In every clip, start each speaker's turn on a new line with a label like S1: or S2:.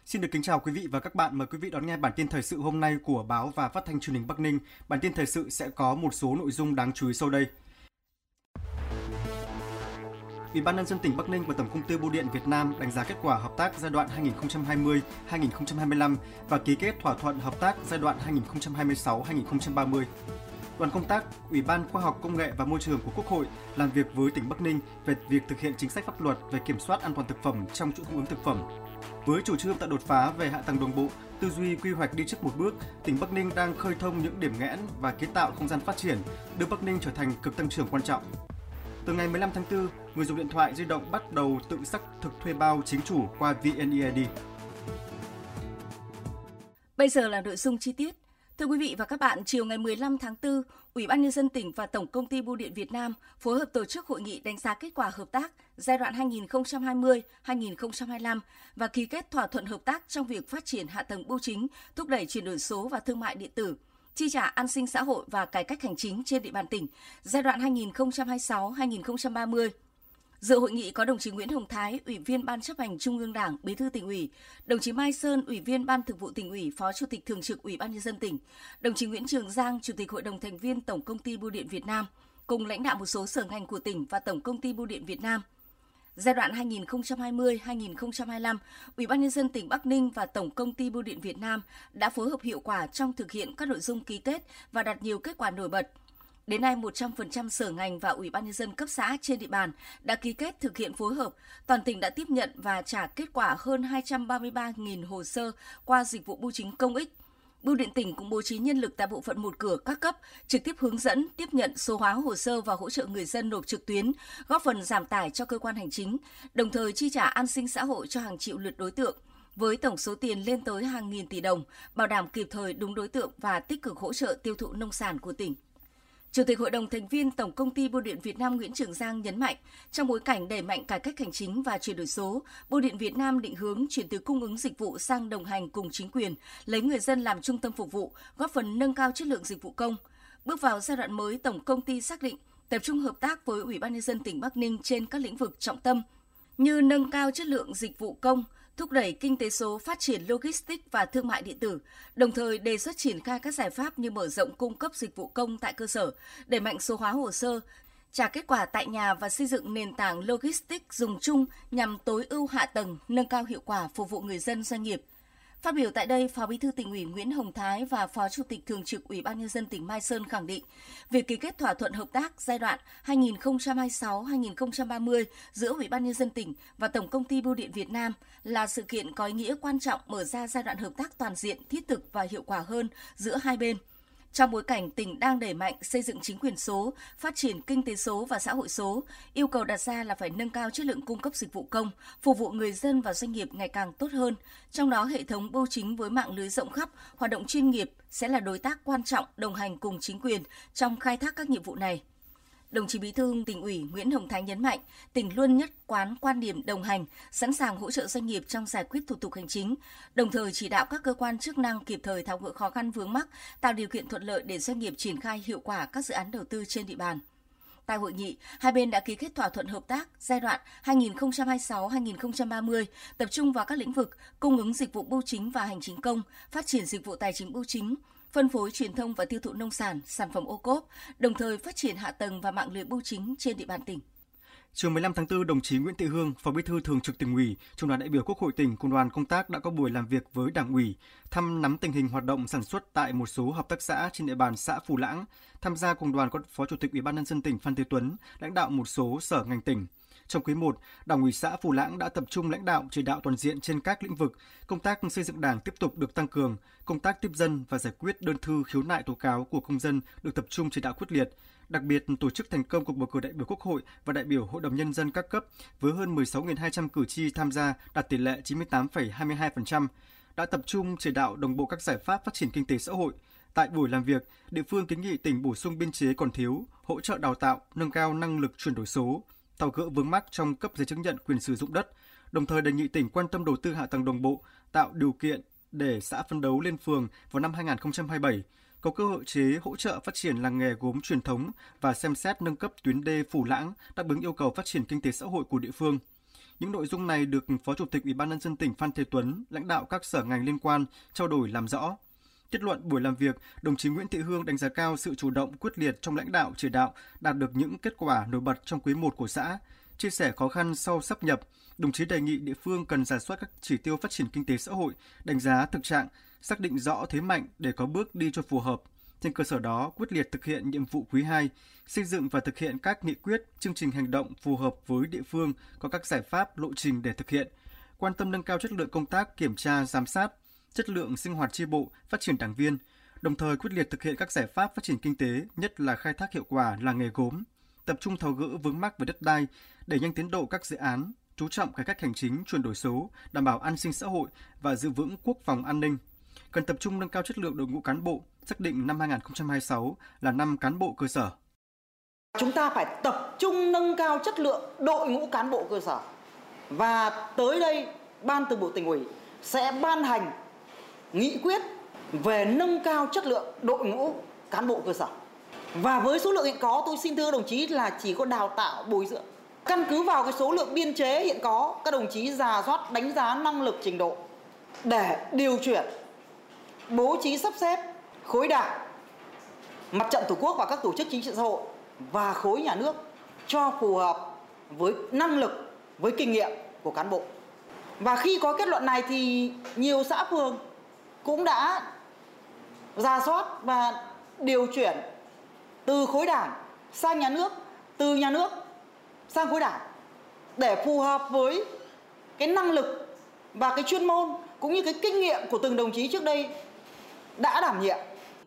S1: Xin được kính chào quý vị và các bạn. Mời quý vị đón nghe bản tin thời sự hôm nay của báo và phát thanh truyền hình Bắc Ninh. Bản tin thời sự sẽ có một số nội dung đáng chú ý sau đây. Ủy ban nhân dân tỉnh Bắc Ninh và Tổng công ty Bưu điện Việt Nam đánh giá kết quả hợp tác giai đoạn 2020-2025 và ký kết thỏa thuận hợp tác giai đoạn 2026-2030. Đoàn công tác Ủy ban Khoa học Công nghệ và Môi trường của Quốc hội làm việc với tỉnh Bắc Ninh về việc thực hiện chính sách pháp luật về kiểm soát an toàn thực phẩm trong chuỗi cung ứng thực phẩm. Với chủ trương tạo đột phá về hạ tầng đồng bộ, tư duy quy hoạch đi trước một bước, tỉnh Bắc Ninh đang khơi thông những điểm nghẽn và kiến tạo không gian phát triển, đưa Bắc Ninh trở thành cực tăng trưởng quan trọng. Từ ngày 15 tháng 4, người dùng điện thoại di động bắt đầu tự xác thực thuê bao chính chủ qua VNeID.
S2: Bây giờ là nội dung chi tiết. Thưa quý vị và các bạn, chiều ngày 15 tháng 4, Ủy ban nhân dân tỉnh và Tổng công ty Bưu điện Việt Nam phối hợp tổ chức hội nghị đánh giá kết quả hợp tác giai đoạn 2020-2025 và ký kết thỏa thuận hợp tác trong việc phát triển hạ tầng bưu chính, thúc đẩy chuyển đổi số và thương mại điện tử, chi trả an sinh xã hội và cải cách hành chính trên địa bàn tỉnh giai đoạn 2026-2030. Dự hội nghị có đồng chí Nguyễn Hồng Thái, Ủy viên Ban Chấp hành Trung ương Đảng, Bí thư Tỉnh ủy, đồng chí Mai Sơn, Ủy viên Ban Thường vụ Tỉnh ủy, Phó Chủ tịch Thường trực Ủy ban nhân dân tỉnh, đồng chí Nguyễn Trường Giang, Chủ tịch Hội đồng thành viên Tổng công ty Bưu điện Việt Nam, cùng lãnh đạo một số sở ngành của tỉnh và Tổng công ty Bưu điện Việt Nam. Giai đoạn 2020-2025, Ủy ban nhân dân tỉnh Bắc Ninh và Tổng công ty Bưu điện Việt Nam đã phối hợp hiệu quả trong thực hiện các nội dung ký kết và đạt nhiều kết quả nổi bật. Đến nay, 100% sở ngành và Ủy ban nhân dân cấp xã trên địa bàn đã ký kết thực hiện phối hợp. Toàn tỉnh đã tiếp nhận và trả kết quả hơn 233.000 hồ sơ qua dịch vụ bưu chính công ích. Bưu điện tỉnh cũng bố trí nhân lực tại bộ phận một cửa các cấp, trực tiếp hướng dẫn, tiếp nhận số hóa hồ sơ và hỗ trợ người dân nộp trực tuyến, góp phần giảm tải cho cơ quan hành chính, đồng thời chi trả an sinh xã hội cho hàng triệu lượt đối tượng, với tổng số tiền lên tới hàng nghìn tỷ đồng, bảo đảm kịp thời đúng đối tượng và tích cực hỗ trợ tiêu thụ nông sản của tỉnh. Chủ tịch Hội đồng thành viên Tổng công ty Bưu điện Việt Nam Nguyễn Trường Giang nhấn mạnh, trong bối cảnh đẩy mạnh cải cách hành chính và chuyển đổi số, Bưu điện Việt Nam định hướng chuyển từ cung ứng dịch vụ sang đồng hành cùng chính quyền, lấy người dân làm trung tâm phục vụ, góp phần nâng cao chất lượng dịch vụ công. Bước vào giai đoạn mới, Tổng công ty xác định tập trung hợp tác với Ủy ban nhân dân tỉnh Bắc Ninh trên các lĩnh vực trọng tâm như nâng cao chất lượng dịch vụ công, thúc đẩy kinh tế số, phát triển logistics và thương mại điện tử, đồng thời đề xuất triển khai các giải pháp như mở rộng cung cấp dịch vụ công tại cơ sở, đẩy mạnh số hóa hồ sơ, trả kết quả tại nhà và xây dựng nền tảng logistics dùng chung nhằm tối ưu hạ tầng, nâng cao hiệu quả phục vụ người dân doanh nghiệp. Phát biểu tại đây, Phó Bí thư Tỉnh ủy Nguyễn Hồng Thái và Phó Chủ tịch Thường trực Ủy ban nhân dân tỉnh Mai Sơn khẳng định, việc ký kết thỏa thuận hợp tác giai đoạn 2026-2030 giữa Ủy ban nhân dân tỉnh và Tổng công ty Bưu điện Việt Nam là sự kiện có ý nghĩa quan trọng mở ra giai đoạn hợp tác toàn diện, thiết thực và hiệu quả hơn giữa hai bên. Trong bối cảnh tỉnh đang đẩy mạnh xây dựng chính quyền số, phát triển kinh tế số và xã hội số, yêu cầu đặt ra là phải nâng cao chất lượng cung cấp dịch vụ công, phục vụ người dân và doanh nghiệp ngày càng tốt hơn. Trong đó, hệ thống bưu chính với mạng lưới rộng khắp, hoạt động chuyên nghiệp sẽ là đối tác quan trọng đồng hành cùng chính quyền trong khai thác các nhiệm vụ này. Đồng chí Bí thư Tỉnh ủy Nguyễn Hồng Thái nhấn mạnh, tỉnh luôn nhất quán quan điểm đồng hành, sẵn sàng hỗ trợ doanh nghiệp trong giải quyết thủ tục hành chính, đồng thời chỉ đạo các cơ quan chức năng kịp thời tháo gỡ khó khăn vướng mắc, tạo điều kiện thuận lợi để doanh nghiệp triển khai hiệu quả các dự án đầu tư trên địa bàn. Tại hội nghị, hai bên đã ký kết thỏa thuận hợp tác giai đoạn 2026-2030, tập trung vào các lĩnh vực cung ứng dịch vụ bưu chính và hành chính công, phát triển dịch vụ tài chính bưu chính, phân phối truyền thông và tiêu thụ nông sản, sản phẩm ô cốp, đồng thời phát triển hạ tầng và mạng lưới bưu chính trên địa bàn tỉnh.
S1: Chiều 15 tháng 4, đồng chí Nguyễn Thị Hương, Phó Bí thư Thường trực Tỉnh ủy, Trưởng đoàn đại biểu Quốc hội tỉnh cùng đoàn công tác đã có buổi làm việc với Đảng ủy, thăm nắm tình hình hoạt động sản xuất tại một số hợp tác xã trên địa bàn xã Phù Lãng. Tham gia cùng đoàn có Phó Chủ tịch Ủy ban nhân dân tỉnh Phan Thế Tuấn, lãnh đạo một số sở ngành tỉnh. Trong quý 1, Đảng ủy xã Phù Lãng đã tập trung lãnh đạo chỉ đạo toàn diện trên các lĩnh vực, công tác xây dựng Đảng tiếp tục được tăng cường, công tác tiếp dân và giải quyết đơn thư khiếu nại tố cáo của công dân được tập trung chỉ đạo quyết liệt. Đặc biệt, tổ chức thành công cuộc bầu cử đại biểu Quốc hội và đại biểu Hội đồng Nhân dân các cấp với hơn 16.200 cử tri tham gia, đạt tỷ lệ 98,22%, đã tập trung chỉ đạo đồng bộ các giải pháp phát triển kinh tế xã hội. Tại buổi làm việc, địa phương kiến nghị tỉnh bổ sung biên chế còn thiếu, hỗ trợ đào tạo, nâng cao năng lực chuyển đổi số, tháo gỡ vướng mắc trong cấp giấy chứng nhận quyền sử dụng đất, đồng thời đề nghị tỉnh quan tâm đầu tư hạ tầng đồng bộ, tạo điều kiện để xã phấn đấu lên phường vào năm 2027, có cơ hội chế hỗ trợ phát triển làng nghề gốm truyền thống và xem xét nâng cấp tuyến đê Phù Lãng đáp ứng yêu cầu phát triển kinh tế xã hội của địa phương. Những nội dung này được Phó Chủ tịch Ủy ban Nhân dân tỉnh Phan Thế Tuấn, lãnh đạo các sở ngành liên quan trao đổi làm rõ. Kết luận buổi làm việc, đồng chí Nguyễn Thị Hương đánh giá cao sự chủ động quyết liệt trong lãnh đạo chỉ đạo, đạt được những kết quả nổi bật trong quý 1 của xã. Chia sẻ khó khăn sau sáp nhập, đồng chí đề nghị địa phương cần rà soát các chỉ tiêu phát triển kinh tế xã hội, đánh giá thực trạng, xác định rõ thế mạnh để có bước đi cho phù hợp. Trên cơ sở đó, quyết liệt thực hiện nhiệm vụ quý 2, xây dựng và thực hiện các nghị quyết, chương trình hành động phù hợp với địa phương, có các giải pháp, lộ trình để thực hiện. Quan tâm nâng cao chất lượng công tác kiểm tra, giám sát, chất lượng sinh hoạt chi bộ, phát triển đảng viên, đồng thời quyết liệt thực hiện các giải pháp phát triển kinh tế, nhất là khai thác hiệu quả làng nghề gốm, tập trung tháo gỡ vướng mắc về đất đai, đẩy nhanh tiến độ các dự án, chú trọng cải cách hành chính, chuyển đổi số, đảm bảo an sinh xã hội và giữ vững quốc phòng an ninh. Cần tập trung nâng cao chất lượng đội ngũ cán bộ, xác định năm 2026 là năm cán bộ cơ sở.
S3: Chúng ta phải tập trung nâng cao chất lượng đội ngũ cán bộ cơ sở. Và tới đây, Ban Thường vụ Tỉnh ủy sẽ ban hành nghị quyết về nâng cao chất lượng đội ngũ cán bộ cơ sở. Và với số lượng hiện có, tôi xin thưa đồng chí là chỉ có đào tạo bồi dưỡng. Căn cứ vào cái số lượng biên chế hiện có, các đồng chí rà soát đánh giá năng lực trình độ để điều chuyển, bố trí sắp xếp khối đảng, mặt trận tổ quốc và các tổ chức chính trị xã hội và khối nhà nước cho phù hợp với năng lực, với kinh nghiệm của cán bộ. Và khi có kết luận này thì nhiều xã phường cũng đã rà soát và điều chuyển từ khối đảng sang nhà nước, từ nhà nước sang khối đảng để phù hợp với cái năng lực và cái chuyên môn cũng như cái kinh nghiệm của từng đồng chí trước đây đã đảm nhiệm.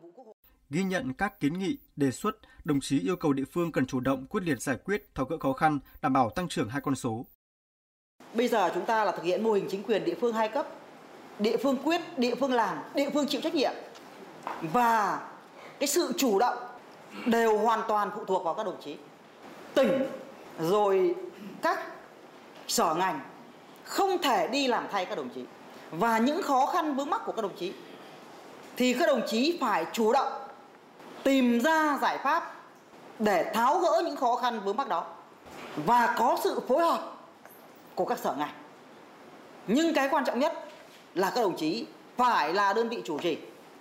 S1: Ghi nhận các kiến nghị, đề xuất, đồng chí yêu cầu địa phương cần chủ động quyết liệt giải quyết, tháo gỡ khó khăn, đảm bảo tăng trưởng 2 con số.
S3: Bây giờ chúng ta là thực hiện mô hình chính quyền địa phương 2 cấp, địa phương quyết, địa phương làm, địa phương chịu trách nhiệm. Và cái sự chủ động đều hoàn toàn phụ thuộc vào các đồng chí. Tỉnh rồi các sở ngành không thể đi làm thay các đồng chí. Và những khó khăn vướng mắc của các đồng chí thì các đồng chí phải chủ động tìm ra giải pháp để tháo gỡ những khó khăn vướng mắc đó và có sự phối hợp của các sở ngành. Nhưng cái quan trọng nhất là các đồng chí phải là đơn vị chủ trì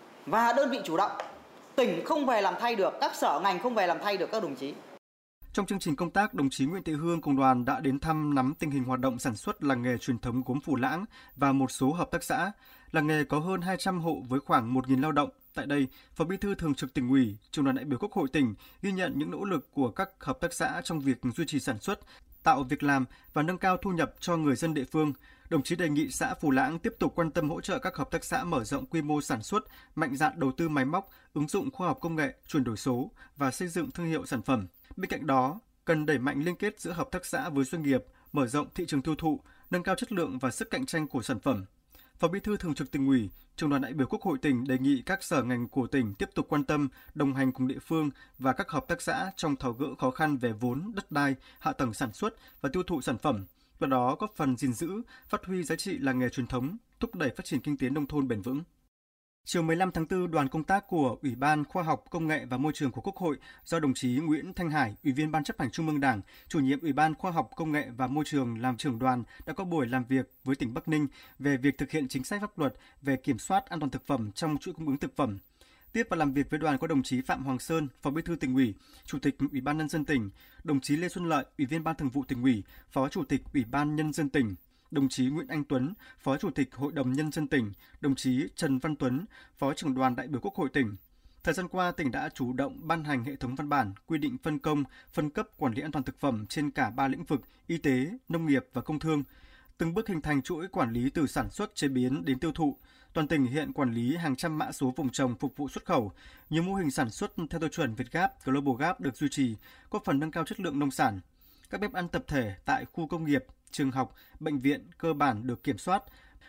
S3: và đơn vị chủ động. Tỉnh không về làm thay được, các sở ngành không về làm thay được các đồng chí.
S1: Trong chương trình công tác, đồng chí Nguyễn Thị Hương cùng đoàn đã đến thăm nắm tình hình hoạt động sản xuất làng nghề truyền thống gốm Phù Lãng và một số hợp tác xã. Làng nghề có hơn 200 hộ với khoảng 1.000 lao động. Tại đây, Phó Bí thư Thường trực Tỉnh ủy, Trưởng đoàn đại biểu Quốc hội tỉnh ghi nhận những nỗ lực của các hợp tác xã trong việc duy trì sản xuất, tạo việc làm và nâng cao thu nhập cho người dân địa phương. Đồng chí đề nghị xã Phù Lãng tiếp tục quan tâm hỗ trợ các hợp tác xã mở rộng quy mô sản xuất, mạnh dạn đầu tư máy móc, ứng dụng khoa học công nghệ, chuyển đổi số và xây dựng thương hiệu sản phẩm. Bên cạnh đó, cần đẩy mạnh liên kết giữa hợp tác xã với doanh nghiệp, mở rộng thị trường tiêu thụ, nâng cao chất lượng và sức cạnh tranh của sản phẩm. Phó Bí thư Thường trực Tỉnh ủy, Trưởng đoàn đại biểu Quốc hội tỉnh đề nghị các sở ngành của tỉnh tiếp tục quan tâm, đồng hành cùng địa phương và các hợp tác xã trong tháo gỡ khó khăn về vốn, đất đai, hạ tầng sản xuất và tiêu thụ sản phẩm, qua đó góp phần gìn giữ, phát huy giá trị làng nghề truyền thống, thúc đẩy phát triển kinh tế nông thôn bền vững. Chiều 15 tháng 4, đoàn công tác của Ủy ban Khoa học, Công nghệ và Môi trường của Quốc hội do đồng chí Nguyễn Thanh Hải, Ủy viên Ban Chấp hành Trung ương Đảng, Chủ nhiệm Ủy ban Khoa học, Công nghệ và Môi trường làm trưởng đoàn đã có buổi làm việc với tỉnh Bắc Ninh về việc thực hiện chính sách pháp luật về kiểm soát an toàn thực phẩm trong chuỗi cung ứng thực phẩm. Tiếp và làm việc với đoàn có đồng chí Phạm Hoàng Sơn, Phó Bí thư Tỉnh ủy, Chủ tịch Ủy ban Nhân dân tỉnh, đồng chí Lê Xuân Lợi, Ủy viên Ban Thường vụ Tỉnh ủy, Phó Chủ tịch Ủy ban Nhân dân tỉnh, đồng chí Nguyễn Anh Tuấn, Phó Chủ tịch Hội đồng Nhân dân tỉnh, đồng chí Trần Văn Tuấn, Phó trưởng đoàn đại biểu Quốc hội tỉnh. Thời gian qua, tỉnh đã chủ động ban hành hệ thống văn bản quy định phân công, phân cấp quản lý an toàn thực phẩm trên cả 3 lĩnh vực y tế, nông nghiệp và công thương, từng bước hình thành chuỗi quản lý từ sản xuất, chế biến đến tiêu thụ. Toàn tỉnh hiện quản lý hàng trăm mã số vùng trồng phục vụ xuất khẩu. Nhiều mô hình sản xuất theo tiêu chuẩn VietGAP, Global Gap được duy trì, góp phần nâng cao chất lượng nông sản. Các bếp ăn tập thể tại khu công nghiệp, trường học, bệnh viện cơ bản được kiểm soát.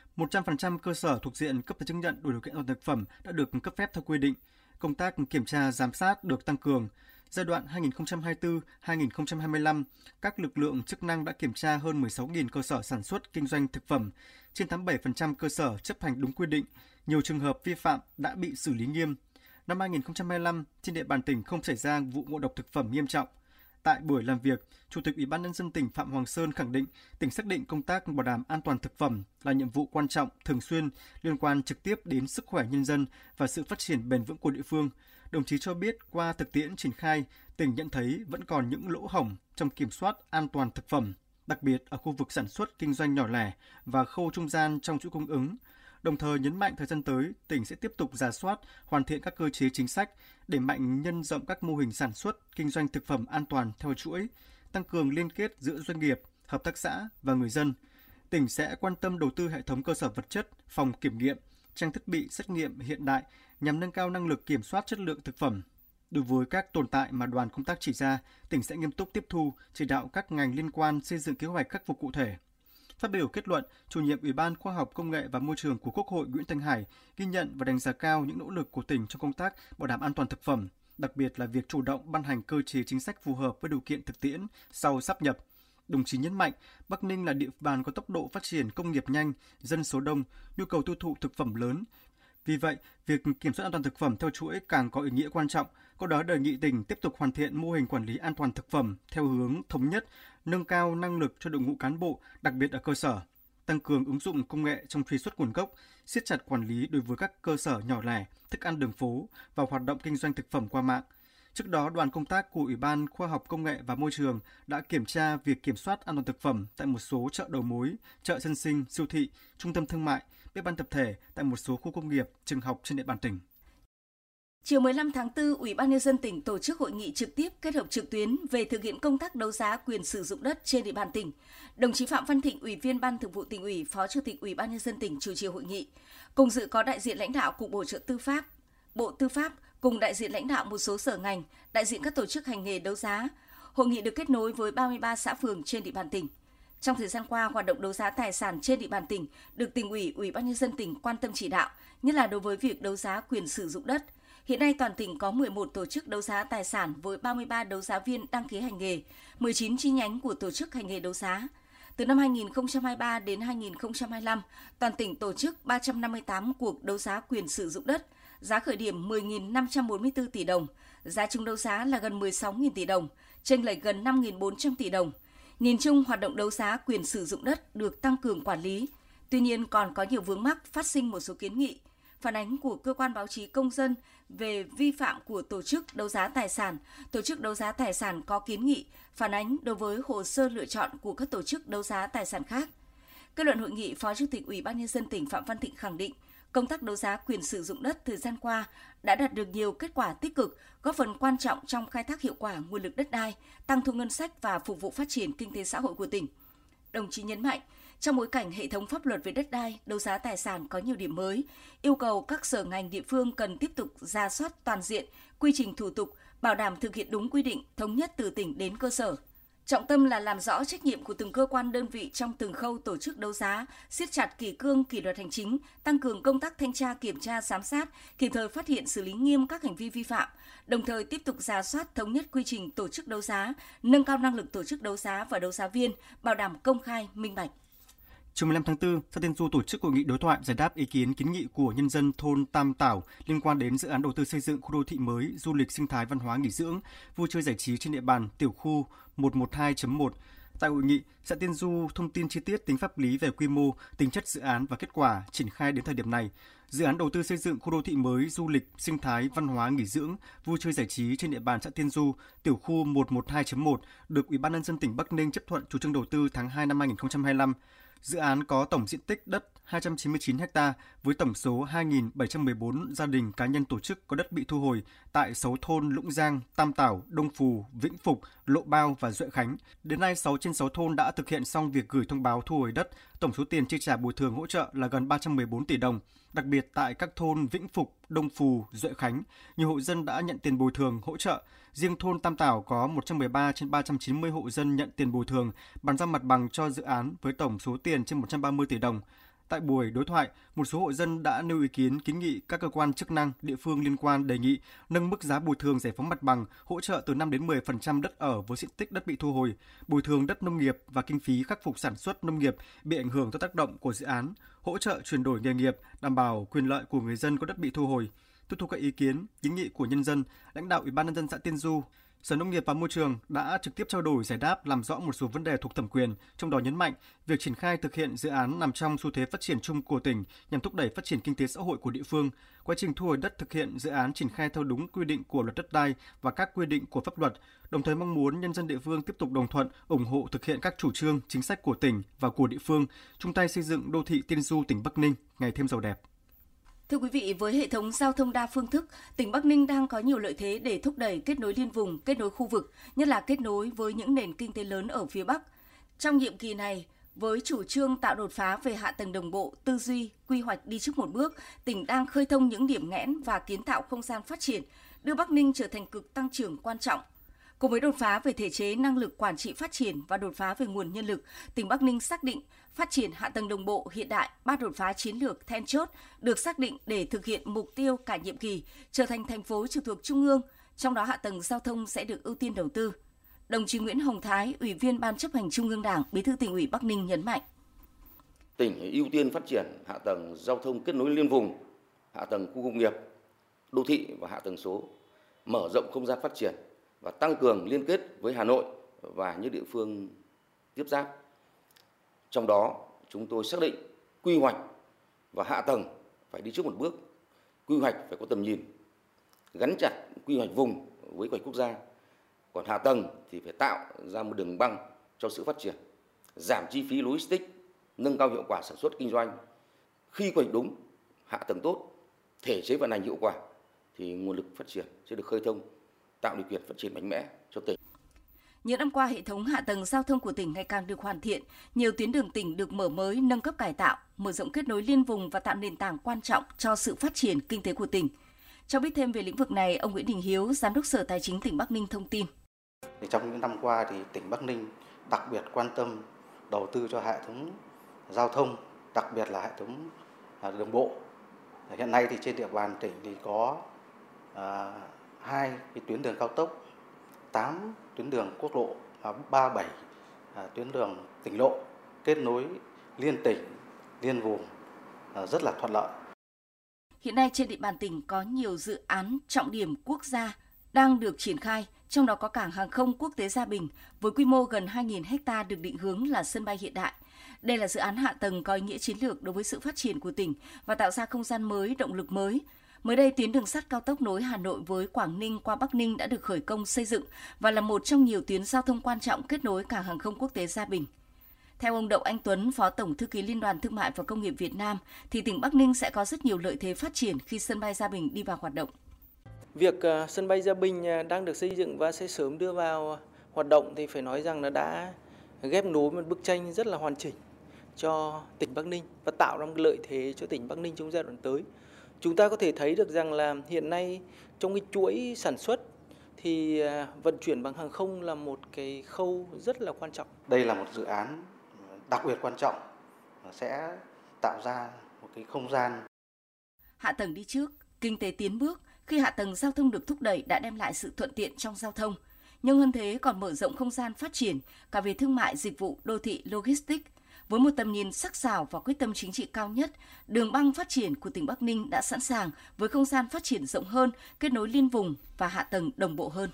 S1: 100% cơ sở thuộc diện cấp giấy chứng nhận đủ điều kiện an toàn thực phẩm đã được cấp phép theo quy định. Công tác kiểm tra giám sát được tăng cường. Giai đoạn 2024-2025, các lực lượng chức năng đã kiểm tra hơn 16.000 cơ sở sản xuất kinh doanh thực phẩm. Trên 87% cơ sở chấp hành đúng quy định. Nhiều trường hợp vi phạm đã bị xử lý nghiêm. Năm 2025, trên địa bàn tỉnh không xảy ra vụ ngộ độc thực phẩm nghiêm trọng. Tại buổi làm việc, Chủ tịch Ủy ban Nhân dân tỉnh Phạm Hoàng Sơn khẳng định tỉnh xác định công tác bảo đảm an toàn thực phẩm là nhiệm vụ quan trọng, thường xuyên, liên quan trực tiếp đến sức khỏe nhân dân và sự phát triển bền vững của địa phương. Đồng chí cho biết qua thực tiễn triển khai, tỉnh nhận thấy vẫn còn những lỗ hổng trong kiểm soát an toàn thực phẩm, đặc biệt ở khu vực sản xuất kinh doanh nhỏ lẻ và khâu trung gian trong chuỗi cung ứng. Đồng thời nhấn mạnh thời gian tới, tỉnh sẽ tiếp tục rà soát, hoàn thiện các cơ chế chính sách, đẩy mạnh nhân rộng các mô hình sản xuất, kinh doanh thực phẩm an toàn theo chuỗi, tăng cường liên kết giữa doanh nghiệp, hợp tác xã và người dân. Tỉnh sẽ quan tâm đầu tư hệ thống cơ sở vật chất, phòng kiểm nghiệm, trang thiết bị xét nghiệm hiện đại nhằm nâng cao năng lực kiểm soát chất lượng thực phẩm. Đối với các tồn tại mà đoàn công tác chỉ ra, tỉnh sẽ nghiêm túc tiếp thu, chỉ đạo các ngành liên quan xây dựng kế hoạch khắc phục cụ thể. Phát biểu kết luận, Chủ nhiệm Ủy ban Khoa học Công nghệ và Môi trường của Quốc hội Nguyễn Thanh Hải ghi nhận và đánh giá cao những nỗ lực của tỉnh trong công tác bảo đảm an toàn thực phẩm, đặc biệt là việc chủ động ban hành cơ chế chính sách phù hợp với điều kiện thực tiễn sau sáp nhập. Đồng chí nhấn mạnh, Bắc Ninh là địa bàn có tốc độ phát triển công nghiệp nhanh, dân số đông, nhu cầu tiêu thụ thực phẩm lớn. Vì vậy, việc kiểm soát an toàn thực phẩm theo chuỗi càng có ý nghĩa quan trọng. Có đó đề nghị tỉnh tiếp tục hoàn thiện mô hình quản lý an toàn thực phẩm theo hướng thống nhất, nâng cao năng lực cho đội ngũ cán bộ, đặc biệt ở cơ sở, tăng cường ứng dụng công nghệ trong truy xuất nguồn gốc, siết chặt quản lý đối với các cơ sở nhỏ lẻ, thức ăn đường phố và hoạt động kinh doanh thực phẩm qua mạng. Trước đó, đoàn công tác của Ủy ban Khoa học Công nghệ và Môi trường đã kiểm tra việc kiểm soát an toàn thực phẩm tại một số chợ đầu mối, chợ dân sinh, siêu thị, trung tâm thương mại, bếp ăn tập thể tại một số khu công nghiệp, trường học trên địa bàn tỉnh.
S2: Chiều 15 tháng 4, Ủy ban Nhân dân tỉnh tổ chức hội nghị trực tiếp kết hợp trực tuyến về thực hiện công tác đấu giá quyền sử dụng đất trên địa bàn tỉnh. Đồng chí Phạm Văn Thịnh, Ủy viên Ban Thường vụ Tỉnh ủy, Phó Chủ tịch Ủy ban Nhân dân tỉnh chủ trì hội nghị. Cùng dự có đại diện lãnh đạo Cục Bổ trợ Tư pháp, Bộ Tư pháp cùng đại diện lãnh đạo một số sở ngành, đại diện các tổ chức hành nghề đấu giá. Hội nghị được kết nối với 33 xã phường trên địa bàn tỉnh. Trong thời gian qua, hoạt động đấu giá tài sản trên địa bàn tỉnh được Tỉnh ủy, Ủy ban Nhân dân tỉnh quan tâm chỉ đạo, nhất là đối với việc đấu giá quyền sử dụng đất. Hiện nay toàn tỉnh có 11 tổ chức đấu giá tài sản với 33 đấu giá viên đăng ký hành nghề, 19 chi nhánh của tổ chức hành nghề đấu giá. Từ năm 2023 đến 2025, toàn tỉnh tổ chức 358 cuộc đấu giá quyền sử dụng đất, giá khởi điểm 10.544 tỷ đồng, giá chung đấu giá là gần 16.000 tỷ đồng, chênh lệch gần 5.400 tỷ đồng. Nhìn chung, hoạt động đấu giá quyền sử dụng đất được tăng cường quản lý. Tuy nhiên, còn có nhiều vướng mắc phát sinh một số kiến nghị, phản ánh của cơ quan báo chí công dân về vi phạm của tổ chức đấu giá tài sản. Tổ chức đấu giá tài sản có kiến nghị, phản ánh đối với hồ sơ lựa chọn của các tổ chức đấu giá tài sản khác. Kết luận hội nghị, Phó Chủ tịch Ủy ban Nhân dân tỉnh Phạm Văn Thịnh khẳng định, công tác đấu giá quyền sử dụng đất thời gian qua đã đạt được nhiều kết quả tích cực, góp phần quan trọng trong khai thác hiệu quả nguồn lực đất đai, tăng thu ngân sách và phục vụ phát triển kinh tế xã hội của tỉnh. Đồng chí nhấn mạnh, trong bối cảnh hệ thống pháp luật về đất đai, đấu giá tài sản có nhiều điểm mới, yêu cầu các sở ngành địa phương cần tiếp tục rà soát toàn diện quy trình thủ tục, bảo đảm thực hiện đúng quy định, thống nhất từ tỉnh đến cơ sở. Trọng tâm là làm rõ trách nhiệm của từng cơ quan đơn vị trong từng khâu tổ chức đấu giá, siết chặt kỷ cương kỷ luật hành chính, tăng cường công tác thanh tra kiểm tra giám sát, kịp thời phát hiện xử lý nghiêm các hành vi vi phạm, đồng thời tiếp tục rà soát thống nhất quy trình tổ chức đấu giá, nâng cao năng lực tổ chức đấu giá và đấu giá viên, bảo đảm công khai, minh bạch.
S1: Chiều 15 tháng 4, xã Tiên Du tổ chức hội nghị đối thoại giải đáp ý kiến kiến nghị của nhân dân thôn Tam Tảo liên quan đến dự án đầu tư xây dựng khu đô thị mới, du lịch sinh thái văn hóa nghỉ dưỡng, vui chơi giải trí trên địa bàn tiểu khu 112.1. Tại hội nghị, xã Tiên Du thông tin chi tiết tính pháp lý về quy mô, tính chất dự án và kết quả triển khai đến thời điểm này. Dự án đầu tư xây dựng khu đô thị mới, du lịch sinh thái văn hóa nghỉ dưỡng, vui chơi giải trí trên địa bàn xã Tiên Du, tiểu khu 112.1 được Ủy ban Nhân dân tỉnh Bắc Ninh chấp thuận chủ trương đầu tư tháng 2 năm 2025. Dự án có tổng diện tích đất 299 ha với tổng số 2.714 gia đình cá nhân tổ chức có đất bị thu hồi tại 6 thôn Lũng Giang, Tam Tảo, Đông Phù, Vĩnh Phục, Lộ Bao và Duệ Khánh. Đến nay, 6 trên 6 thôn đã thực hiện xong việc gửi thông báo thu hồi đất, tổng số tiền chi trả bồi thường hỗ trợ là gần 314 tỷ đồng. Đặc biệt tại các thôn Vĩnh Phục, Đông Phù, Duệ Khánh, nhiều hộ dân đã nhận tiền bồi thường hỗ trợ. Riêng thôn Tam Tảo có 113 trên 390 hộ dân nhận tiền bồi thường, bàn giao mặt bằng cho dự án với tổng số tiền trên 130 tỷ đồng. Tại buổi đối thoại, một số hộ dân đã nêu ý kiến kiến nghị các cơ quan chức năng, địa phương liên quan đề nghị nâng mức giá bồi thường giải phóng mặt bằng, hỗ trợ từ 5 đến 10% đất ở với diện tích đất bị thu hồi, bồi thường đất nông nghiệp và kinh phí khắc phục sản xuất nông nghiệp bị ảnh hưởng do tác động của dự án, hỗ trợ chuyển đổi nghề nghiệp, đảm bảo quyền lợi của người dân có đất bị thu hồi. Tiếp thu các ý kiến, kiến nghị của nhân dân, lãnh đạo Ủy ban Nhân dân xã Tiên Du Sở Nông nghiệp và Môi trường đã trực tiếp trao đổi giải đáp làm rõ một số vấn đề thuộc thẩm quyền, trong đó nhấn mạnh việc triển khai thực hiện dự án nằm trong xu thế phát triển chung của tỉnh nhằm thúc đẩy phát triển kinh tế xã hội của địa phương. Quá trình thu hồi đất thực hiện dự án triển khai theo đúng quy định của luật đất đai và các quy định của pháp luật, đồng thời mong muốn nhân dân địa phương tiếp tục đồng thuận, ủng hộ thực hiện các chủ trương, chính sách của tỉnh và của địa phương, chung tay xây dựng đô thị Tiên Du tỉnh Bắc Ninh ngày thêm giàu đẹp.
S2: Thưa quý vị, với hệ thống giao thông đa phương thức, tỉnh Bắc Ninh đang có nhiều lợi thế để thúc đẩy kết nối liên vùng, kết nối khu vực, nhất là kết nối với những nền kinh tế lớn ở phía Bắc. Trong nhiệm kỳ này, với chủ trương tạo đột phá về hạ tầng đồng bộ, tư duy, quy hoạch đi trước một bước, tỉnh đang khơi thông những điểm nghẽn và kiến tạo không gian phát triển, đưa Bắc Ninh trở thành cực tăng trưởng quan trọng. Cùng với đột phá về thể chế, năng lực quản trị phát triển và đột phá về nguồn nhân lực, tỉnh Bắc Ninh xác định phát triển hạ tầng đồng bộ hiện đại, 3 đột phá chiến lược then chốt được xác định để thực hiện mục tiêu cả nhiệm kỳ, trở thành thành phố trực thuộc Trung ương, trong đó hạ tầng giao thông sẽ được ưu tiên đầu tư. Đồng chí Nguyễn Hồng Thái, Ủy viên Ban Chấp hành Trung ương Đảng, Bí thư Tỉnh ủy Bắc Ninh nhấn mạnh.
S4: Tỉnh ưu tiên phát triển hạ tầng giao thông kết nối liên vùng, hạ tầng khu công nghiệp, đô thị và hạ tầng số, mở rộng không gian phát triển và tăng cường liên kết với Hà Nội và những địa phương tiếp giáp. Trong đó, chúng tôi xác định quy hoạch và hạ tầng phải đi trước một bước, quy hoạch phải có tầm nhìn, gắn chặt quy hoạch vùng với quy hoạch quốc gia. Còn hạ tầng thì phải tạo ra một đường băng cho sự phát triển, giảm chi phí logistics, nâng cao hiệu quả sản xuất kinh doanh. Khi quy hoạch đúng, hạ tầng tốt, thể chế vận hành hiệu quả thì nguồn lực phát triển sẽ được khơi thông, tạo điều kiện phát triển mạnh mẽ cho tỉnh.
S2: Những năm qua, hệ thống hạ tầng giao thông của tỉnh ngày càng được hoàn thiện, nhiều tuyến đường tỉnh được mở mới, nâng cấp cải tạo, mở rộng kết nối liên vùng và tạo nền tảng quan trọng cho sự phát triển kinh tế của tỉnh. Cho biết thêm về lĩnh vực này, ông Nguyễn Đình Hiếu, Giám đốc Sở Tài chính tỉnh Bắc Ninh thông tin.
S5: Trong những năm qua, thì tỉnh Bắc Ninh đặc biệt quan tâm đầu tư cho hệ thống giao thông, đặc biệt là hệ thống đường bộ. Hiện nay thì trên địa bàn tỉnh thì có 2 cái tuyến đường cao tốc, 8 tuyến đường quốc lộ và 37 tuyến đường tỉnh lộ kết nối liên tỉnh, liên vùng rất là thuận lợi.
S2: Hiện nay trên địa bàn tỉnh có nhiều dự án trọng điểm quốc gia đang được triển khai, trong đó có cảng hàng không quốc tế Gia Bình với quy mô gần 2.000 ha được định hướng là sân bay hiện đại. Đây là dự án hạ tầng có ý nghĩa chiến lược đối với sự phát triển của tỉnh và tạo ra không gian mới, động lực mới. Mới đây, tuyến đường sắt cao tốc nối Hà Nội với Quảng Ninh qua Bắc Ninh đã được khởi công xây dựng và là một trong nhiều tuyến giao thông quan trọng kết nối cảng hàng không quốc tế Gia Bình. Theo ông Đậu Anh Tuấn, Phó Tổng Thư ký Liên đoàn Thương mại và Công nghiệp Việt Nam, thì tỉnh Bắc Ninh sẽ có rất nhiều lợi thế phát triển khi sân bay Gia Bình đi vào hoạt động.
S6: Việc sân bay Gia Bình đang được xây dựng và sẽ sớm đưa vào hoạt động thì phải nói rằng là đã ghép nối một bức tranh rất là hoàn chỉnh cho tỉnh Bắc Ninh và tạo ra một lợi thế cho tỉnh Bắc Ninh trong giai đoạn tới. Chúng ta có thể thấy được rằng là hiện nay trong cái chuỗi sản xuất thì vận chuyển bằng hàng không là một cái khâu rất là quan trọng.
S5: Đây là một dự án đặc biệt quan trọng, sẽ tạo ra một cái không gian.
S2: Hạ tầng đi trước, kinh tế tiến bước, khi hạ tầng giao thông được thúc đẩy đã đem lại sự thuận tiện trong giao thông. Nhưng hơn thế còn mở rộng không gian phát triển cả về thương mại, dịch vụ, đô thị, logistics. Với một tầm nhìn sắc sảo và quyết tâm chính trị cao nhất, đường băng phát triển của tỉnh Bắc Ninh đã sẵn sàng với không gian phát triển rộng hơn, kết nối liên vùng và hạ tầng đồng bộ hơn.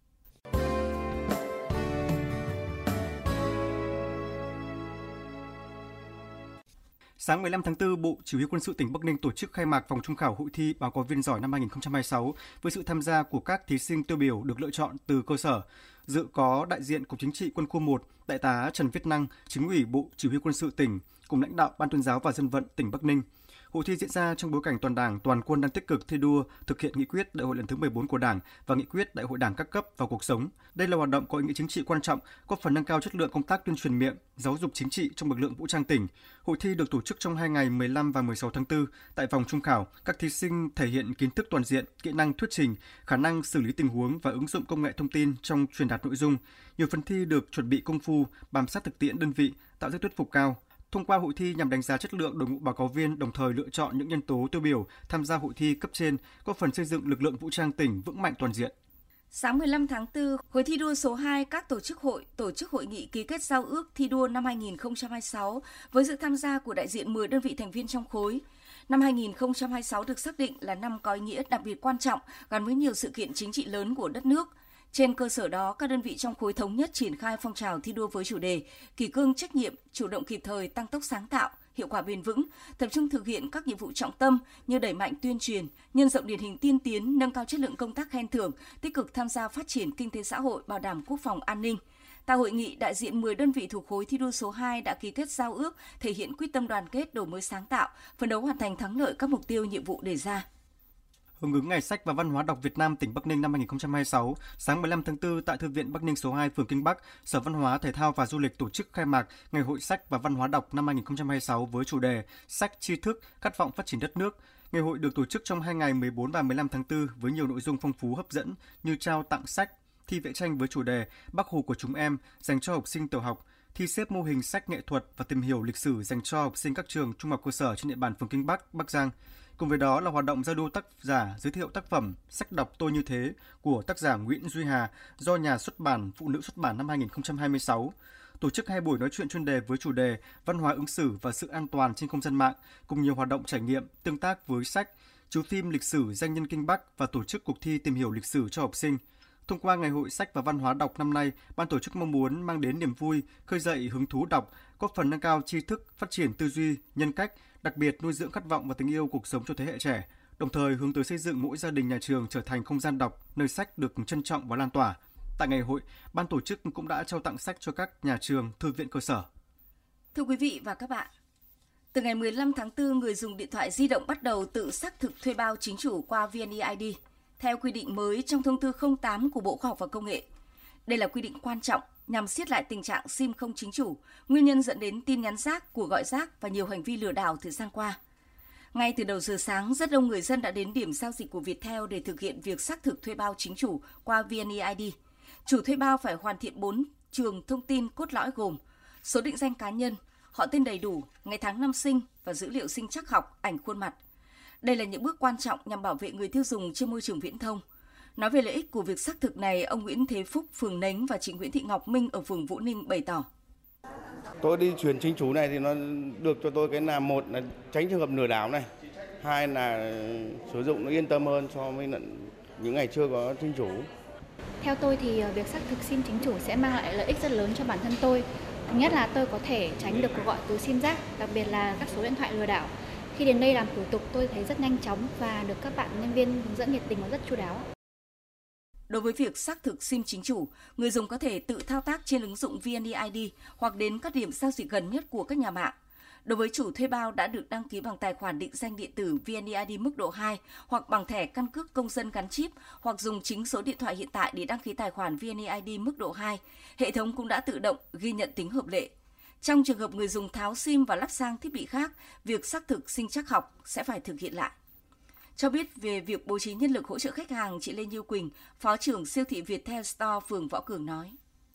S1: Sáng 15 tháng 4, Bộ Chỉ huy Quân sự tỉnh Bắc Ninh tổ chức khai mạc vòng chung khảo hội thi báo cáo viên giỏi năm 2026 với sự tham gia của các thí sinh tiêu biểu được lựa chọn từ cơ sở. Dự có đại diện Cục Chính trị Quân khu 1, Đại tá Trần Viết Năng, Chính ủy Bộ Chỉ huy Quân sự tỉnh, cùng lãnh đạo Ban Tuyên giáo và Dân vận tỉnh Bắc Ninh. Hội thi diễn ra trong bối cảnh toàn Đảng, toàn quân đang tích cực thi đua thực hiện nghị quyết Đại hội lần thứ 14 của Đảng và nghị quyết Đại hội Đảng các cấp vào cuộc sống. Đây là hoạt động có ý nghĩa chính trị quan trọng, góp phần nâng cao chất lượng công tác tuyên truyền miệng, giáo dục chính trị trong lực lượng vũ trang tỉnh. Hội thi được tổ chức trong 2 ngày 15 và 16 tháng 4. Tại vòng chung khảo, các thí sinh thể hiện kiến thức toàn diện, kỹ năng thuyết trình, khả năng xử lý tình huống và ứng dụng công nghệ thông tin trong truyền đạt nội dung. Nhiều phần thi được chuẩn bị công phu, bám sát thực tiễn đơn vị, tạo sức thuyết phục cao. Thông qua hội thi nhằm đánh giá chất lượng đội ngũ báo cáo viên, đồng thời lựa chọn những nhân tố tiêu biểu tham gia hội thi cấp trên, góp phần xây dựng lực lượng vũ trang tỉnh vững mạnh toàn diện.
S2: Sáng 15 tháng 4, khối thi đua số 2 các tổ chức hội nghị ký kết giao ước thi đua năm 2026 với sự tham gia của đại diện 10 đơn vị thành viên trong khối. Năm 2026 được xác định là năm có ý nghĩa đặc biệt quan trọng gắn với nhiều sự kiện chính trị lớn của đất nước. Trên cơ sở đó, các đơn vị trong khối thống nhất triển khai phong trào thi đua với chủ đề kỷ cương trách nhiệm, chủ động kịp thời, tăng tốc sáng tạo, hiệu quả bền vững, tập trung thực hiện các nhiệm vụ trọng tâm như đẩy mạnh tuyên truyền, nhân rộng điển hình tiên tiến, nâng cao chất lượng công tác khen thưởng, tích cực tham gia phát triển kinh tế xã hội, bảo đảm quốc phòng an ninh. Tại hội nghị, đại diện 10 đơn vị thuộc khối thi đua số 2 đã ký kết giao ước thể hiện quyết tâm đoàn kết, đổi mới sáng tạo, phấn đấu hoàn thành thắng lợi các mục tiêu nhiệm vụ đề ra.
S1: Hưởng ứng Ngày sách và Văn hóa đọc Việt Nam tỉnh Bắc Ninh năm 2026, sáng 15 tháng 4 tại Thư viện Bắc Ninh số 2, phường Kinh Bắc, Sở Văn hóa, Thể thao và Du lịch tổ chức khai mạc Ngày hội sách và Văn hóa đọc năm 2026 với chủ đề Sách tri thức, khát vọng phát triển đất nước. Ngày hội được tổ chức trong 2 ngày 14 và 15 tháng 4 với nhiều nội dung phong phú hấp dẫn như trao tặng sách, thi vẽ tranh với chủ đề Bác Hồ của chúng em dành cho học sinh tiểu học, thi xếp mô hình sách nghệ thuật và tìm hiểu lịch sử dành cho học sinh các trường trung học cơ sở trên địa bàn phường Kinh Bắc, Bắc Giang. Cùng với đó là hoạt động giao lưu tác giả giới thiệu tác phẩm Sách đọc tôi như thế của tác giả Nguyễn Duy Hà do Nhà xuất bản Phụ nữ xuất bản năm 2026. Tổ chức 2 buổi nói chuyện chuyên đề với chủ đề Văn hóa ứng xử và sự an toàn trên không gian mạng, cùng nhiều hoạt động trải nghiệm, tương tác với sách, chiếu phim lịch sử danh nhân Kinh Bắc và tổ chức cuộc thi tìm hiểu lịch sử cho học sinh. Thông qua Ngày hội sách và Văn hóa đọc năm nay, ban tổ chức mong muốn mang đến niềm vui, khơi dậy hứng thú đọc, góp phần nâng cao tri thức, phát triển tư duy, nhân cách, đặc biệt nuôi dưỡng khát vọng và tình yêu cuộc sống cho thế hệ trẻ, đồng thời hướng tới xây dựng mỗi gia đình nhà trường trở thành không gian đọc, nơi sách được trân trọng và lan tỏa. Tại ngày hội, ban tổ chức cũng đã trao tặng sách cho các nhà trường, thư viện cơ sở.
S2: Thưa quý vị và các bạn, từ ngày 15 tháng 4, người dùng điện thoại di động bắt đầu tự xác thực thuê bao chính chủ qua VNeID, theo quy định mới trong thông tư 08 của Bộ Khoa học và Công nghệ. Đây là quy định quan trọng nhằm siết lại tình trạng SIM không chính chủ, nguyên nhân dẫn đến tin nhắn rác, cuộc gọi rác và nhiều hành vi lừa đảo thời gian qua. Ngay từ đầu giờ sáng, rất đông người dân đã đến điểm giao dịch của Viettel để thực hiện việc xác thực thuê bao chính chủ qua VNeID. Chủ thuê bao phải hoàn thiện 4 trường thông tin cốt lõi gồm số định danh cá nhân, họ tên đầy đủ, ngày tháng năm sinh và dữ liệu sinh trắc học, ảnh khuôn mặt. Đây là những bước quan trọng nhằm bảo vệ người tiêu dùng trên môi trường viễn thông. Nói về lợi ích của việc xác thực này, ông Nguyễn Thế Phúc, phường Nánh và chị Nguyễn Thị Ngọc Minh ở phường Vũ Ninh bày tỏ.
S7: Tôi đi chuyển chính chủ này thì nó được cho tôi cái là một là tránh trường hợp lừa đảo này, hai là sử dụng nó yên tâm hơn so với những ngày chưa có chính chủ.
S8: Theo tôi thì việc xác thực SIM chính chủ sẽ mang lại lợi ích rất lớn cho bản thân tôi. Thứ nhất là tôi có thể tránh được cuộc gọi từ SIM rác, đặc biệt là các số điện thoại lừa đảo. Khi đến đây làm thủ tục tôi thấy rất nhanh chóng và được các bạn nhân viên hướng dẫn nhiệt tình và rất chu đáo.
S2: Đối với việc xác thực SIM chính chủ, người dùng có thể tự thao tác trên ứng dụng VNeID hoặc đến các điểm giao dịch gần nhất của các nhà mạng. Đối với chủ thuê bao đã được đăng ký bằng tài khoản định danh điện tử VNeID mức độ 2 hoặc bằng thẻ căn cước công dân gắn chip hoặc dùng chính số điện thoại hiện tại để đăng ký tài khoản VNeID mức độ 2, hệ thống cũng đã tự động ghi nhận tính hợp lệ. Trong trường hợp người dùng tháo SIM và lắp sang thiết bị khác, việc xác thực sinh trắc học sẽ phải thực hiện lại. Cho biết về việc bố trí nhân lực hỗ trợ khách hàng, chị Lê Như Quỳnh, Phó trưởng siêu thị Viettel Store phường Võ Cường nói.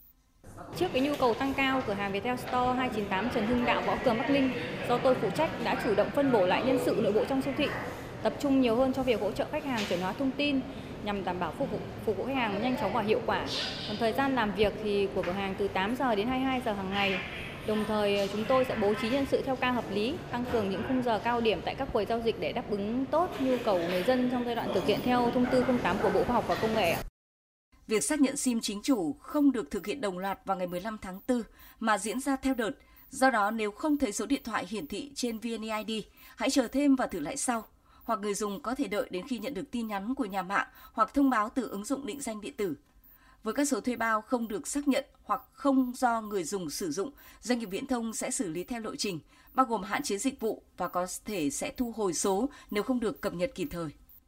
S9: Trước cái nhu cầu tăng cao, cửa hàng Viettel Store 298 Trần Hưng Đạo, Võ Cường, Bắc Ninh do tôi phụ trách đã chủ động phân bổ lại nhân sự nội bộ trong siêu thị, tập trung nhiều hơn cho việc hỗ trợ khách hàng chuyển hóa thông tin nhằm đảm bảo phục vụ khách hàng nhanh chóng và hiệu quả. Còn thời gian làm việc thì của cửa hàng từ 8 giờ đến 22 giờ hàng ngày. Đồng thời chúng tôi sẽ bố trí nhân sự theo ca hợp lý, tăng cường những khung giờ cao điểm tại các quầy giao dịch để đáp ứng tốt nhu cầu của người dân trong giai đoạn thực hiện theo thông tư 08 của Bộ Khoa học và Công nghệ.
S2: Việc xác nhận SIM chính chủ không được thực hiện đồng loạt vào ngày 15 tháng 4 mà diễn ra theo đợt. Do đó, nếu không thấy số điện thoại hiển thị trên VNeID, hãy chờ thêm và thử lại sau. Hoặc người dùng có thể đợi đến khi nhận được tin nhắn của nhà mạng hoặc thông báo từ ứng dụng định danh điện tử. Với các số thuê bao không được xác nhận hoặc không do người dùng sử dụng, doanh nghiệp viễn thông sẽ xử lý theo lộ trình, bao gồm hạn chế dịch vụ và có thể sẽ thu hồi số nếu không được cập nhật kịp thời.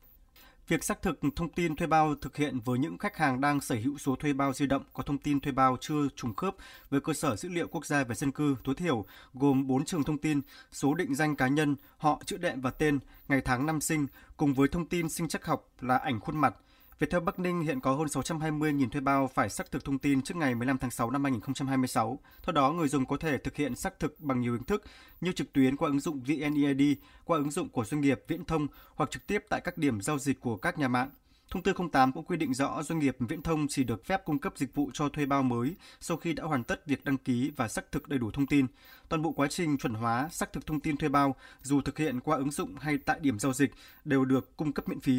S1: Việc xác thực thông tin thuê bao thực hiện với những khách hàng đang sở hữu số thuê bao di động có thông tin thuê bao chưa trùng khớp với cơ sở dữ liệu quốc gia về dân cư tối thiểu gồm 4 trường thông tin, số định danh cá nhân, họ, chữ đệm và tên, ngày tháng năm sinh cùng với thông tin sinh trắc học là ảnh khuôn mặt. Viettel Bắc Ninh hiện có hơn 620.000 thuê bao phải xác thực thông tin trước ngày 15 tháng 6 năm 2026. Theo đó, người dùng có thể thực hiện xác thực bằng nhiều hình thức như trực tuyến qua ứng dụng VNeID, qua ứng dụng của doanh nghiệp viễn thông hoặc trực tiếp tại các điểm giao dịch của các nhà mạng. Thông tư 08 cũng quy định rõ doanh nghiệp viễn thông chỉ được phép cung cấp dịch vụ cho thuê bao mới sau khi đã hoàn tất việc đăng ký và xác thực đầy đủ thông tin. Toàn bộ quá trình chuẩn hóa, xác thực thông tin thuê bao, dù thực hiện qua ứng dụng hay tại điểm giao dịch, đều được cung cấp miễn phí.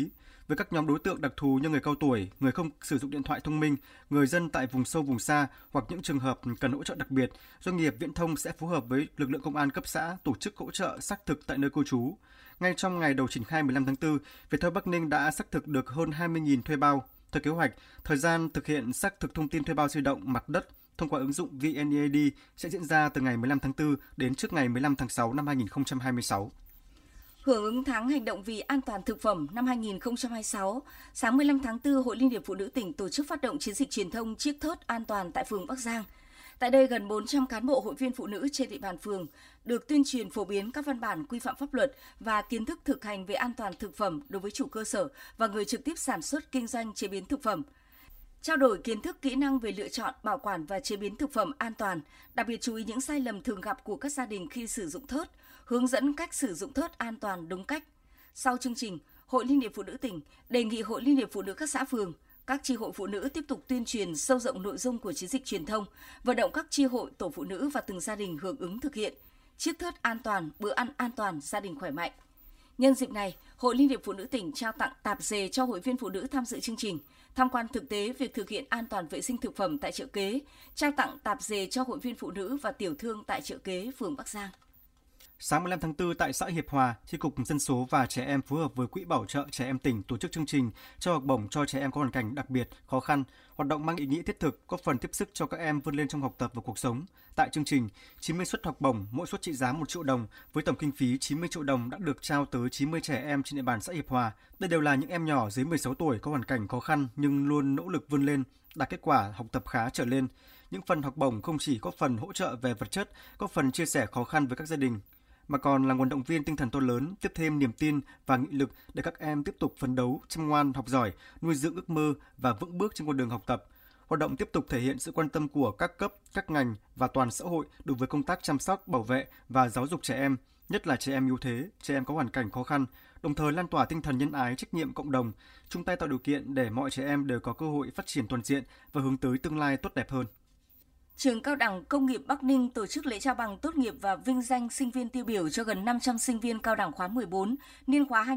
S1: với các nhóm đối tượng đặc thù như người cao tuổi, người không sử dụng điện thoại thông minh, người dân tại vùng sâu vùng xa hoặc những trường hợp cần hỗ trợ đặc biệt, doanh nghiệp viễn thông sẽ phối hợp với lực lượng công an cấp xã tổ chức hỗ trợ xác thực tại nơi cư trú. Ngay trong ngày đầu triển khai 15 tháng 4, Viettel Bắc Ninh đã xác thực được hơn 20.000 thuê bao. Theo kế hoạch, thời gian thực hiện xác thực thông tin thuê bao di động mặt đất thông qua ứng dụng VNeID sẽ diễn ra từ ngày 15 tháng 4 đến trước ngày 15 tháng 6 năm 2026.
S2: Hưởng ứng tháng hành động vì an toàn thực phẩm năm 2026, sáng 15 tháng 4, Hội Liên hiệp Phụ nữ tỉnh tổ chức phát động chiến dịch truyền thông chiếc thớt an toàn tại phường Bắc Giang. Tại đây, gần 400 cán bộ hội viên phụ nữ trên địa bàn phường được tuyên truyền phổ biến các văn bản quy phạm pháp luật và kiến thức thực hành về an toàn thực phẩm đối với chủ cơ sở và người trực tiếp sản xuất kinh doanh chế biến thực phẩm. Trao đổi kiến thức kỹ năng về lựa chọn, bảo quản và chế biến thực phẩm an toàn, đặc biệt chú ý những sai lầm thường gặp của các gia đình khi sử dụng thớt, hướng dẫn cách sử dụng thớt an toàn đúng cách. Sau chương trình, Hội Liên hiệp Phụ nữ tỉnh đề nghị Hội Liên hiệp Phụ nữ các xã phường, các chi hội phụ nữ tiếp tục tuyên truyền sâu rộng nội dung của chiến dịch truyền thông, vận động các chi hội, tổ phụ nữ và từng gia đình hưởng ứng thực hiện chiếc thớt an toàn, bữa ăn an toàn, gia đình khỏe mạnh. Nhân dịp này, Hội Liên hiệp Phụ nữ tỉnh trao tặng tạp dề cho hội viên phụ nữ tham dự chương trình, tham quan thực tế việc thực hiện an toàn vệ sinh thực phẩm tại chợ Kế, trao tặng tạp dề cho hội viên phụ nữ và tiểu thương tại chợ Kế, phường Bắc Giang.
S1: Sáng 15 tháng 4 tại xã Hiệp Hòa, Chi cục Dân số và Trẻ em phối hợp với Quỹ Bảo trợ Trẻ em tỉnh tổ chức chương trình trao học bổng cho trẻ em có hoàn cảnh đặc biệt, khó khăn, hoạt động mang ý nghĩa thiết thực, góp phần tiếp sức cho các em vươn lên trong học tập và cuộc sống. Tại chương trình, 90 suất học bổng, mỗi suất trị giá 1 triệu đồng với tổng kinh phí 90 triệu đồng đã được trao tới 90 trẻ em trên địa bàn xã Hiệp Hòa. Đây đều là những em nhỏ dưới 16 tuổi có hoàn cảnh khó khăn nhưng luôn nỗ lực vươn lên, đạt kết quả học tập khá trở lên. Những phần học bổng không chỉ góp phần hỗ trợ về vật chất, góp phần chia sẻ khó khăn với các gia đình, mà còn là nguồn động viên tinh thần to lớn, tiếp thêm niềm tin và nghị lực để các em tiếp tục phấn đấu, chăm ngoan, học giỏi, nuôi dưỡng ước mơ và vững bước trên con đường học tập. Hoạt động tiếp tục thể hiện sự quan tâm của các cấp, các ngành và toàn xã hội đối với công tác chăm sóc, bảo vệ và giáo dục trẻ em, nhất là trẻ em yếu thế, trẻ em có hoàn cảnh khó khăn, đồng thời lan tỏa tinh thần nhân ái, trách nhiệm cộng đồng, chung tay tạo điều kiện để mọi trẻ em đều có cơ hội phát triển toàn diện và hướng tới tương lai tốt đẹp hơn.
S2: Trường Cao đẳng Công nghiệp Bắc Ninh tổ chức lễ trao bằng tốt nghiệp và vinh danh sinh viên tiêu biểu cho gần 500 sinh viên cao đẳng khóa 14, niên khóa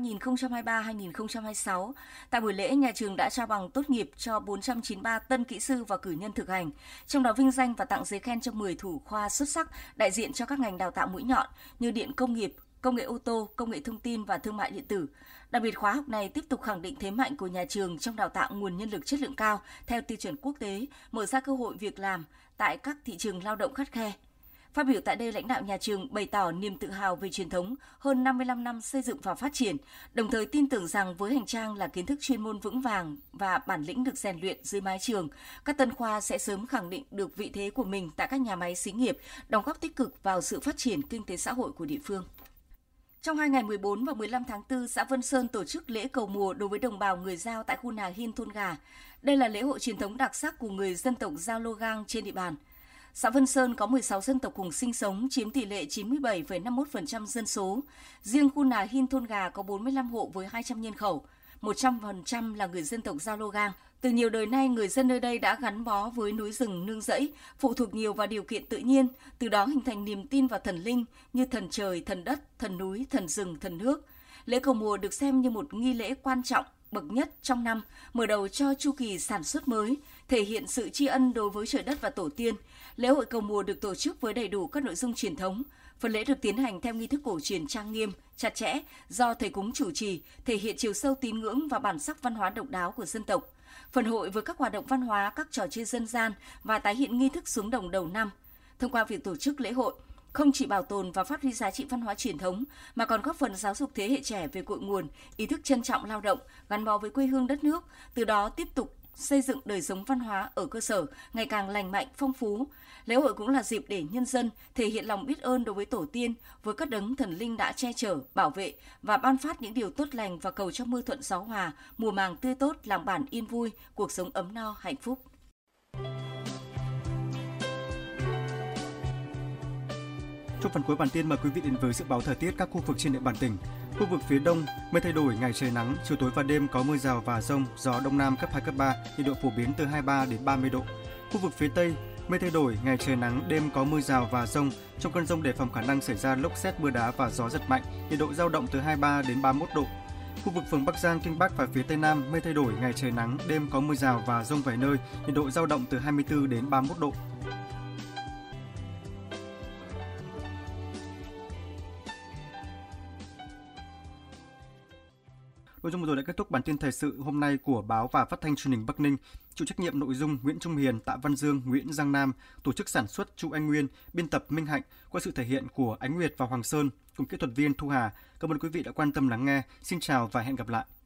S2: 2023-2026. Tại buổi lễ, nhà trường đã trao bằng tốt nghiệp cho 493 tân kỹ sư và cử nhân thực hành, trong đó vinh danh và tặng giấy khen cho 10 thủ khoa xuất sắc đại diện cho các ngành đào tạo mũi nhọn như điện công nghiệp, công nghệ ô tô, công nghệ thông tin và thương mại điện tử. Đặc biệt, khóa học này tiếp tục khẳng định thế mạnh của nhà trường trong đào tạo nguồn nhân lực chất lượng cao theo tiêu chuẩn quốc tế, mở ra cơ hội việc làm tại các thị trường lao động khắt khe. Phát biểu tại đây, lãnh đạo nhà trường bày tỏ niềm tự hào về truyền thống hơn 55 năm xây dựng và phát triển, đồng thời tin tưởng rằng với hành trang là kiến thức chuyên môn vững vàng và bản lĩnh được rèn luyện dưới mái trường, các tân khoa sẽ sớm khẳng định được vị thế của mình tại các nhà máy xí nghiệp, đóng góp tích cực vào sự phát triển kinh tế xã hội của địa phương. Trong 2 ngày 14 và 15 tháng 4, xã Vân Sơn tổ chức lễ cầu mùa đối với đồng bào người Dao tại khu Nà Hin, thôn Gà. Đây là lễ hội truyền thống đặc sắc của người dân tộc Dao Lô Gang trên địa bàn. Xã Vân Sơn có 16 dân tộc cùng sinh sống, chiếm tỷ lệ 97,51% dân số. Riêng khu Nà Hin, thôn Gà có 45 hộ với 200 nhân khẩu, 100% là người dân tộc Dao Lô Gang. Từ nhiều đời nay, người dân nơi đây đã gắn bó với núi rừng nương rẫy, phụ thuộc nhiều vào điều kiện tự nhiên, từ đó hình thành niềm tin vào thần linh như thần trời, thần đất, thần núi, thần rừng, thần nước. Lễ cầu mùa được xem như một nghi lễ quan trọng, bậc nhất trong năm, mở đầu cho chu kỳ sản xuất mới, thể hiện sự tri ân đối với trời đất và tổ tiên. Lễ hội cầu mùa được tổ chức với đầy đủ các nội dung truyền thống. Phần lễ được tiến hành theo nghi thức cổ truyền trang nghiêm, chặt chẽ, do thầy cúng chủ trì, thể hiện chiều sâu tín ngưỡng và bản sắc văn hóa độc đáo của dân tộc. Phần hội với các hoạt động văn hóa, các trò chơi dân gian và tái hiện nghi thức xuống đồng đầu năm. Thông qua việc tổ chức lễ hội, không chỉ bảo tồn và phát huy giá trị văn hóa truyền thống mà còn góp phần giáo dục thế hệ trẻ về cội nguồn, ý thức trân trọng lao động, gắn bó với quê hương đất nước, từ đó tiếp tục xây dựng đời sống văn hóa ở cơ sở ngày càng lành mạnh, phong phú. Lễ hội cũng là dịp để nhân dân thể hiện lòng biết ơn đối với tổ tiên, với các đấng thần linh đã che chở, bảo vệ và ban phát những điều tốt lành và cầu cho mưa thuận gió hòa, mùa màng tươi tốt, làng bản yên vui, cuộc sống ấm no, hạnh phúc.
S1: Trong phần cuối bản tin, mời quý vị đến với dự báo thời tiết các khu vực trên địa bàn tỉnh. Khu vực phía Đông, mây thay đổi, ngày trời nắng, chiều tối và đêm có mưa rào và dông, gió Đông Nam cấp 2, cấp 3, nhiệt độ phổ biến từ 23 đến 30 độ. Khu vực phía Tây, mây thay đổi, ngày trời nắng, đêm có mưa rào và dông. Trong cơn dông đề phòng khả năng xảy ra lốc sét, mưa đá và gió giật mạnh, nhiệt độ dao động từ 23 đến 31 độ. Khu vực phường Bắc Giang, Kinh Bắc và phía Tây Nam mây thay đổi, ngày trời nắng, đêm có mưa rào và dông vài nơi, nhiệt độ dao động từ 24 đến 31 độ. Nội dung vừa rồi đã kết thúc bản tin thời sự hôm nay của Báo và Phát thanh Truyền hình Bắc Ninh. Chịu trách nhiệm nội dung Nguyễn Trung Hiền, Tạ Văn Dương, Nguyễn Giang Nam, tổ chức sản xuất Chu Anh Nguyên, biên tập Minh Hạnh, qua sự thể hiện của Ánh Nguyệt và Hoàng Sơn cùng kỹ thuật viên Thu Hà. Cảm ơn quý vị đã quan tâm lắng nghe. Xin chào và hẹn gặp lại.